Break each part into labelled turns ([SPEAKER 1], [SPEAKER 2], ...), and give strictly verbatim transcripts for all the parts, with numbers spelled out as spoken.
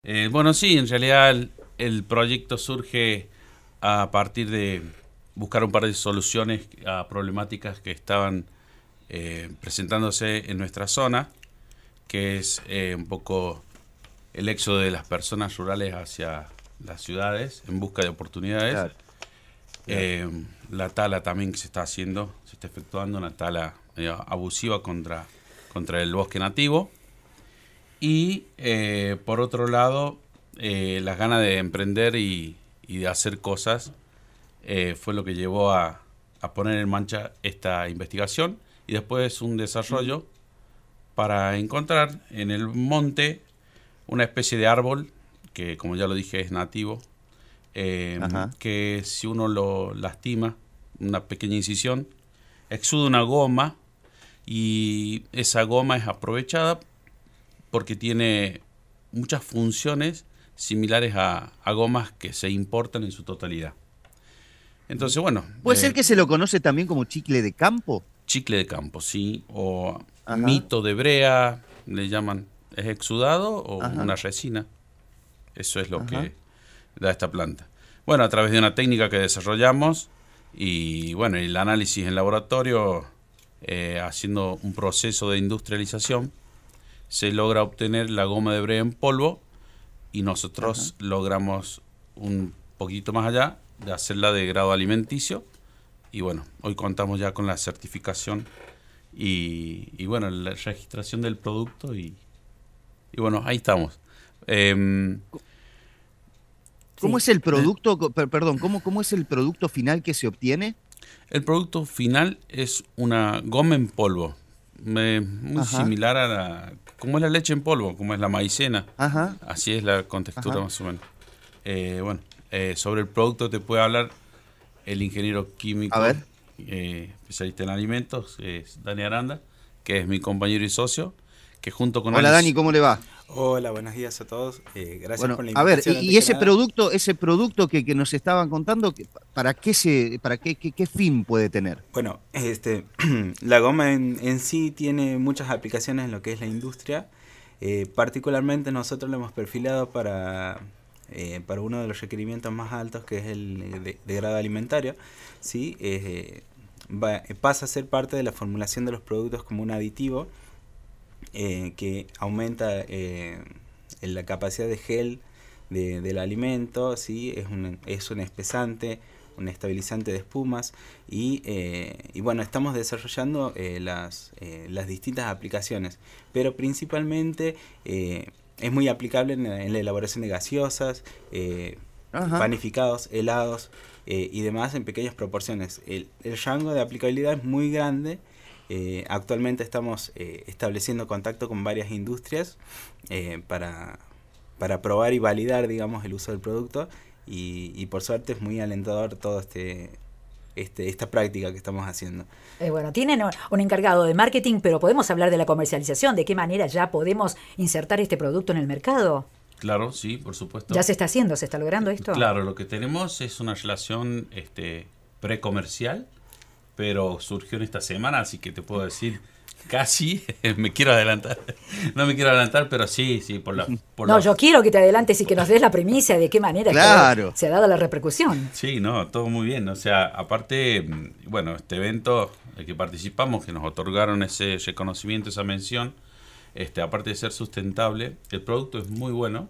[SPEAKER 1] Eh, bueno, sí, en realidad el, el proyecto surge a partir de buscar un par de soluciones a problemáticas que estaban eh, presentándose en nuestra zona, que es eh, un poco el éxodo de las personas rurales hacia las ciudades en busca de oportunidades.
[SPEAKER 2] Claro, claro.
[SPEAKER 1] Eh, la tala también que se está haciendo, se está efectuando una tala eh, abusiva contra, contra el bosque nativo. Y eh, por otro lado, eh, las ganas de emprender y, y de hacer cosas eh, fue lo que llevó a, a poner en marcha esta investigación y después un desarrollo para encontrar en el monte una especie de árbol que, como ya lo dije, es nativo, eh,
[SPEAKER 2] Ajá.
[SPEAKER 1] que si uno lo lastima, una pequeña incisión, exuda una goma y esa goma es aprovechada porque tiene muchas funciones similares a, a gomas que se importan en su totalidad. Entonces, bueno,
[SPEAKER 2] ¿Puede ser
[SPEAKER 1] eh,
[SPEAKER 2] que se lo conoce también como chicle de campo?
[SPEAKER 1] chicle de campo, sí, o
[SPEAKER 2] Ajá,
[SPEAKER 1] mito de brea, le llaman, es exudado o
[SPEAKER 2] ajá,
[SPEAKER 1] una resina. Eso es lo
[SPEAKER 2] ajá.
[SPEAKER 1] que da esta planta. Bueno, a través de una técnica que desarrollamos y bueno, el análisis en laboratorio, eh, haciendo un proceso de industrialización, se logra obtener la goma de brea en polvo y
[SPEAKER 2] Ajá.
[SPEAKER 1] nosotros logramos un poquito más allá de hacerla de grado alimenticio y bueno, hoy contamos ya con la certificación y, y bueno, la registración del producto y, y bueno, ahí estamos. Eh,
[SPEAKER 2] ¿Cómo
[SPEAKER 3] Sí.
[SPEAKER 2] es el
[SPEAKER 1] de-
[SPEAKER 2] producto, co- per- perdón, cómo, cómo es el producto final que se obtiene?
[SPEAKER 1] el producto final es una goma en polvo, me- muy
[SPEAKER 2] Ajá,
[SPEAKER 1] similar a la, como es la leche en polvo, como es la maicena,
[SPEAKER 2] ajá,
[SPEAKER 1] así es la contextura
[SPEAKER 2] ajá.
[SPEAKER 1] más o menos. Eh, bueno, eh, sobre el producto te puede hablar el ingeniero
[SPEAKER 2] A
[SPEAKER 1] químico,
[SPEAKER 2] ver.
[SPEAKER 1] eh, especialista en alimentos, es Dani Aranda, que es mi compañero y socio, que junto con él...
[SPEAKER 2] Hola Dani, ¿cómo le va?
[SPEAKER 3] Hola, buenos días a todos. Eh, gracias
[SPEAKER 2] Bueno,
[SPEAKER 3] por la
[SPEAKER 2] a ver, y,
[SPEAKER 3] invitación antes
[SPEAKER 2] y
[SPEAKER 3] que
[SPEAKER 2] ese
[SPEAKER 3] nada.
[SPEAKER 2] producto, ese producto que, que nos estaban contando, que- ¿para qué se, para qué, qué, qué fin puede tener?
[SPEAKER 3] Bueno, este, la goma en, en sí tiene muchas aplicaciones en lo que es la industria. Eh, particularmente nosotros lo hemos perfilado para, eh, para uno de los requerimientos más altos, que es el de, de grado alimentario. ¿Sí? Eh, va- pasa a ser parte de la formulación de los productos como un aditivo eh, que aumenta eh, la capacidad de gel de, del alimento, ¿sí? es, un, es un espesante, un estabilizante de espumas y, eh, y bueno, estamos desarrollando eh, las, eh, las distintas aplicaciones, pero principalmente eh, es muy aplicable en, en la elaboración de gaseosas, eh,
[SPEAKER 2] Ajá.
[SPEAKER 3] panificados, helados eh, y demás en pequeñas proporciones. El, el rango de aplicabilidad es muy grande. Eh, actualmente estamos eh, estableciendo contacto con varias industrias eh, para, para probar y validar, digamos, el uso del producto y, y por suerte es muy alentador todo este, este esta práctica que estamos haciendo.
[SPEAKER 4] Eh, bueno, tienen un encargado de marketing, pero podemos hablar de la comercialización, de qué manera ya podemos insertar este producto en el mercado.
[SPEAKER 1] Claro, sí, por
[SPEAKER 4] Ya
[SPEAKER 1] supuesto.
[SPEAKER 4] se está haciendo, se está logrando esto.
[SPEAKER 1] Claro, lo que tenemos es una relación este, precomercial, pero surgió en esta semana, así que te puedo decir casi, me quiero adelantar, no me quiero adelantar, pero sí, sí, por la... Por
[SPEAKER 4] No,
[SPEAKER 1] la
[SPEAKER 4] yo quiero que te adelantes y que nos des la primicia de qué manera esto
[SPEAKER 2] Claro.
[SPEAKER 4] se ha dado la repercusión.
[SPEAKER 1] sí, no, todo muy bien, o sea, aparte, mm, bueno, este evento al que participamos, que nos otorgaron ese reconocimiento, esa mención, este, aparte de ser sustentable, el producto es muy bueno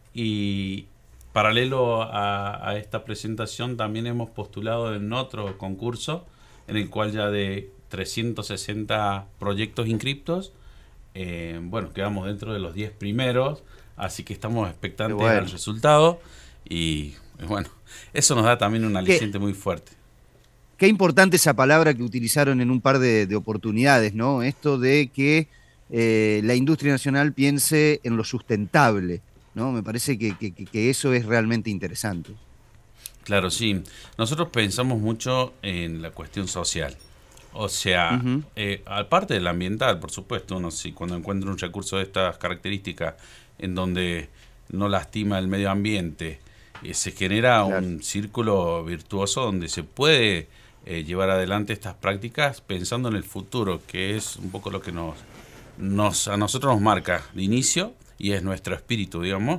[SPEAKER 1] y paralelo a, a esta presentación también hemos postulado en otro concurso en el cual ya de trescientos sesenta proyectos inscriptos, eh, bueno, quedamos dentro de los diez primeros, así que estamos
[SPEAKER 2] Qué
[SPEAKER 1] expectantes al
[SPEAKER 2] bueno.
[SPEAKER 1] resultado y bueno, eso nos da también un
[SPEAKER 2] Qué,
[SPEAKER 1] aliciente muy fuerte.
[SPEAKER 2] qué importante esa palabra que utilizaron en un par de, de oportunidades, ¿no? Esto de que eh, la industria nacional piense en lo sustentable, ¿no? Me parece que, que, que- que eso es realmente interesante.
[SPEAKER 1] Claro, sí. Nosotros pensamos mucho en la cuestión social. O sea,
[SPEAKER 2] Ujú.
[SPEAKER 1] eh, aparte del ambiental, por supuesto, uno si cuando encuentra un recurso de estas características en donde no lastima el medio ambiente, eh, se genera
[SPEAKER 2] Claro.
[SPEAKER 1] un círculo virtuoso donde se puede eh, llevar adelante estas prácticas pensando en el futuro, que es un poco lo que nos, nos a nosotros nos marca de inicio y es nuestro espíritu, digamos,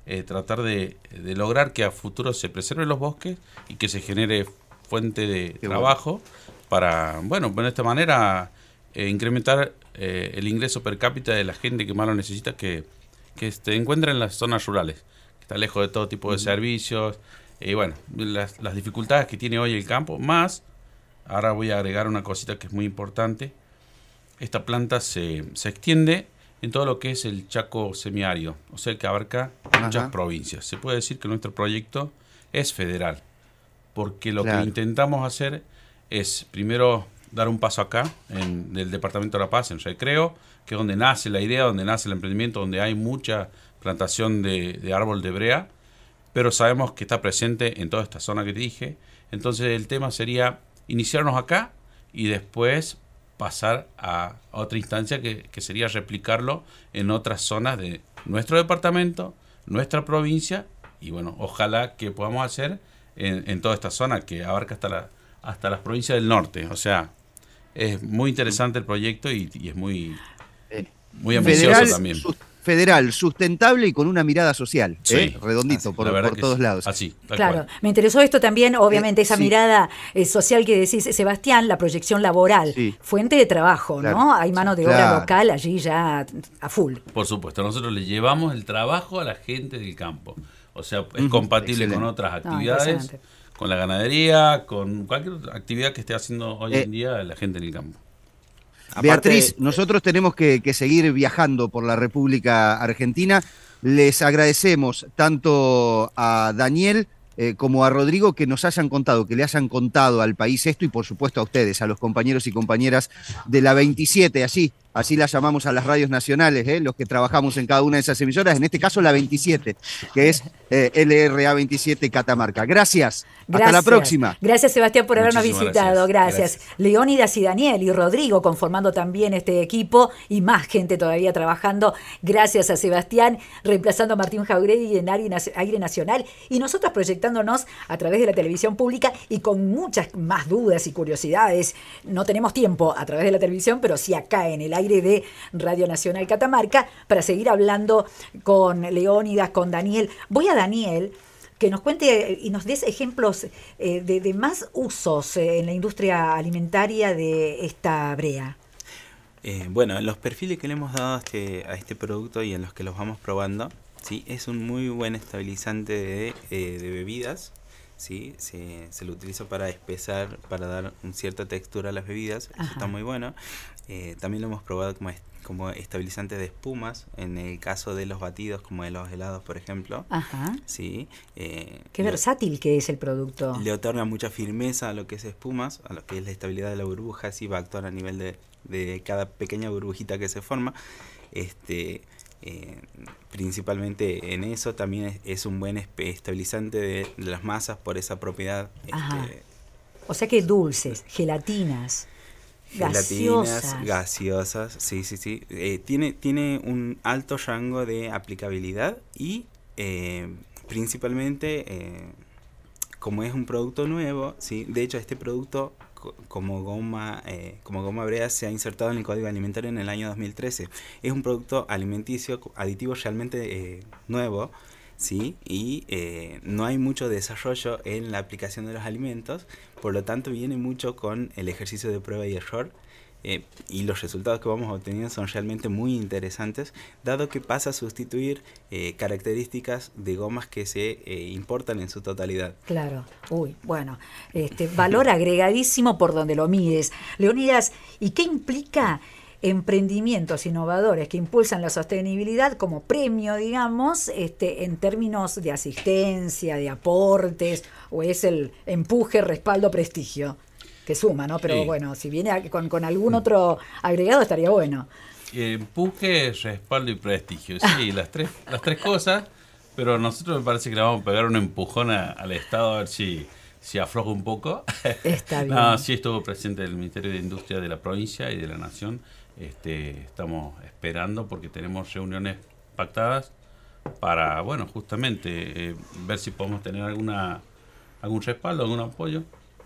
[SPEAKER 1] eh, tratar de, de lograr que a futuro se preserven los bosques y que se genere fuente de
[SPEAKER 2] Qué
[SPEAKER 1] trabajo bueno. para, bueno, de esta manera eh, incrementar eh, el ingreso per cápita de la gente que más lo necesita, que, que se encuentra en las zonas rurales, que está lejos de todo tipo de uh-huh. servicios, y bueno, las, las dificultades que tiene hoy el campo, más, ahora voy a agregar una cosita que es muy importante. Esta planta se, se extiende en todo lo que es el Chaco semiárido, o sea, que abarca Ajá. muchas provincias. Se puede decir que nuestro proyecto es federal, porque lo claro. que intentamos hacer es, primero, dar un paso acá, en el Departamento de La Paz, en Recreo, que es donde nace la idea, donde nace el emprendimiento, donde hay mucha plantación de, de árbol de brea, pero sabemos que está presente en toda esta zona que te dije. Entonces, el tema sería iniciarnos acá y después pasar a otra instancia que, que sería replicarlo en otras zonas de nuestro departamento, nuestra provincia, y bueno, ojalá que podamos hacer en, en toda esta zona que abarca hasta la hasta las provincias del norte. O sea, es muy interesante el proyecto y, y es muy, muy ambicioso
[SPEAKER 2] federal,
[SPEAKER 1] también.
[SPEAKER 2] Su, federal, sustentable y con una mirada social, sí, ¿eh? redondito, así, por, por todos
[SPEAKER 1] sí.
[SPEAKER 2] lados.
[SPEAKER 1] Así,
[SPEAKER 4] claro,
[SPEAKER 1] cual.
[SPEAKER 4] Me interesó esto también, obviamente, esa
[SPEAKER 2] sí.
[SPEAKER 4] mirada eh, social que decís, Sebastián, la proyección laboral, sí. fuente de trabajo, claro. ¿no? Hay mano de obra
[SPEAKER 2] claro.
[SPEAKER 4] local allí ya a full.
[SPEAKER 1] Por supuesto, nosotros le llevamos el trabajo a la gente del campo. O sea, es
[SPEAKER 2] uh-huh.
[SPEAKER 1] compatible
[SPEAKER 2] Excelente.
[SPEAKER 1] con otras actividades, no, con la ganadería, con cualquier actividad que esté haciendo hoy eh. en día la gente en el campo.
[SPEAKER 2] Beatriz, Aparte, nosotros tenemos que, que seguir viajando por la República Argentina. Les agradecemos tanto a Daniel eh, como a Rodrigo que nos hayan contado, que le hayan contado al país esto, y por supuesto a ustedes, a los compañeros y compañeras de la veintisiete, así, así la llamamos a las radios nacionales, ¿eh? los que trabajamos en cada una de esas emisoras, en este caso la veintisiete, que es eh, L R A veintisiete Catamarca. Gracias.
[SPEAKER 4] Gracias.
[SPEAKER 2] Hasta la próxima.
[SPEAKER 4] Gracias, Sebastián, por habernos
[SPEAKER 1] Muchísimas
[SPEAKER 4] visitado. Gracias.
[SPEAKER 1] Gracias.
[SPEAKER 4] gracias. Leónidas y Daniel y Rodrigo conformando también este equipo y más gente todavía trabajando. Gracias a Sebastián, reemplazando a Martín Jauregui en Aire Nacional y nosotros proyectándonos a través de la televisión pública y con muchas más dudas y curiosidades. No tenemos tiempo a través de la televisión, pero sí acá en el aire de Radio Nacional Catamarca para seguir hablando con Leónidas, con Daniel. Voy a Daniel, que nos cuente y nos des ejemplos eh, de, de más usos eh, en la industria alimentaria de esta brea.
[SPEAKER 3] Eh, bueno, en los perfiles que le hemos dado a este, a este producto y en los que los vamos probando, ¿sí? Es un muy buen estabilizante de, eh, de bebidas, ¿sí? Se, se lo utiliza para espesar, para dar una cierta textura a las bebidas. Ajá. Eso está muy bueno. Eh, también lo hemos probado como, est- como estabilizante de espumas, en el caso de los batidos, como de los helados, por ejemplo.
[SPEAKER 4] Ajá.
[SPEAKER 3] Sí. Eh,
[SPEAKER 4] Qué
[SPEAKER 3] le,
[SPEAKER 4] versátil que es el producto.
[SPEAKER 3] Le otorga mucha firmeza a lo que es espumas, a lo que es la estabilidad de la burbuja, así va a actuar a nivel de, de cada pequeña burbujita que se forma. Este... Eh, principalmente en eso también es, es un buen estabilizante de, de las masas por esa propiedad. Este,
[SPEAKER 4] o sea que dulces, gelatinas,
[SPEAKER 3] gelatinas,
[SPEAKER 4] gaseosas,
[SPEAKER 3] gaseosas, sí, sí, sí. Eh, tiene, tiene un alto rango de aplicabilidad y eh, principalmente eh, como es un producto nuevo, sí. De hecho, este producto como goma eh, como goma brea se ha insertado en el Código Alimentario en el año dos mil trece. Es un producto alimenticio aditivo realmente eh, nuevo, ¿sí? Y eh, no hay mucho desarrollo en la aplicación de los alimentos, por lo tanto viene mucho con el ejercicio de prueba y error. Eh, y los resultados que vamos obteniendo son realmente muy interesantes, dado que pasa a sustituir eh, características de gomas que se eh, importan en su totalidad.
[SPEAKER 4] Claro, uy, bueno, este valor agregadísimo por donde lo mides. Leónidas, ¿y qué implica emprendimientos innovadores que impulsan la sostenibilidad como premio, digamos, este, en términos de asistencia, de aportes, o es el empuje, respaldo, prestigio? Que suma, ¿no? Pero sí. Bueno, si viene con, con algún otro agregado estaría bueno.
[SPEAKER 1] Empuje, respaldo y prestigio, sí, las tres, las tres cosas, pero nosotros me parece que le vamos a pegar un empujón a, al Estado a ver si, si afloja un poco.
[SPEAKER 4] Está bien.
[SPEAKER 1] No, sí estuvo presente el Ministerio de Industria de la provincia y de la Nación. Este, estamos esperando porque tenemos reuniones pactadas para, bueno, justamente eh, ver si podemos tener alguna algún respaldo, algún apoyo.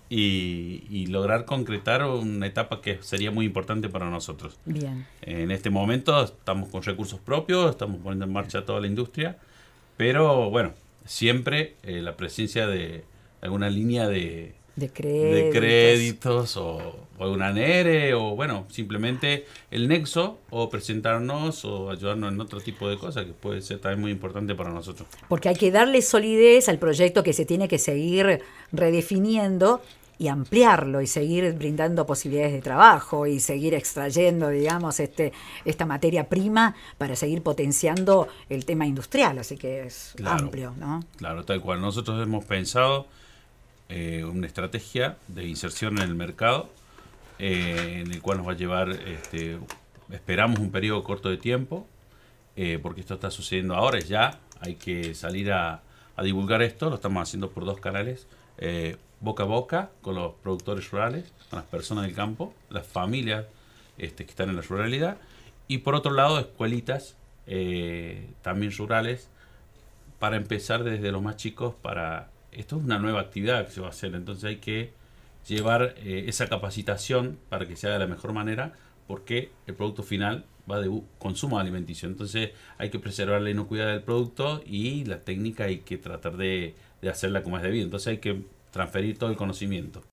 [SPEAKER 1] Y, y lograr concretar una etapa que sería muy importante para nosotros.
[SPEAKER 4] Bien.
[SPEAKER 1] En este momento estamos con recursos propios, estamos poniendo en marcha toda la industria, Pero bueno, siempre eh, la presencia de alguna línea de,
[SPEAKER 4] de créditos,
[SPEAKER 1] de créditos o, o alguna N E R E o bueno, simplemente el nexo o presentarnos o ayudarnos en otro tipo de cosas que puede ser también muy importante para nosotros.
[SPEAKER 4] Porque hay que darle solidez al proyecto que se tiene que seguir redefiniendo y ampliarlo y seguir brindando posibilidades de trabajo y seguir extrayendo, digamos, este esta materia prima para seguir potenciando el tema industrial, así que es
[SPEAKER 1] Claro,
[SPEAKER 4] amplio, ¿no?
[SPEAKER 1] Claro, tal cual. Nosotros hemos pensado eh, una estrategia de inserción en el mercado eh, en el cual nos va a llevar, este, esperamos un periodo corto de tiempo, eh, porque esto está sucediendo ahora, ya hay que salir a, a divulgar esto, lo estamos haciendo por dos canales, eh, boca a boca con los productores rurales, con las personas del campo, las familias este, que están en la ruralidad, y por otro lado escuelitas eh, también rurales, para empezar desde los más chicos. Para esto es una nueva actividad que se va a hacer, entonces hay que llevar eh, esa capacitación para que se haga de la mejor manera, porque el producto final va de consumo alimenticio, entonces hay que preservar la inocuidad del producto y la técnica hay que tratar de, de hacerla como es debido, entonces hay que transferir todo el conocimiento.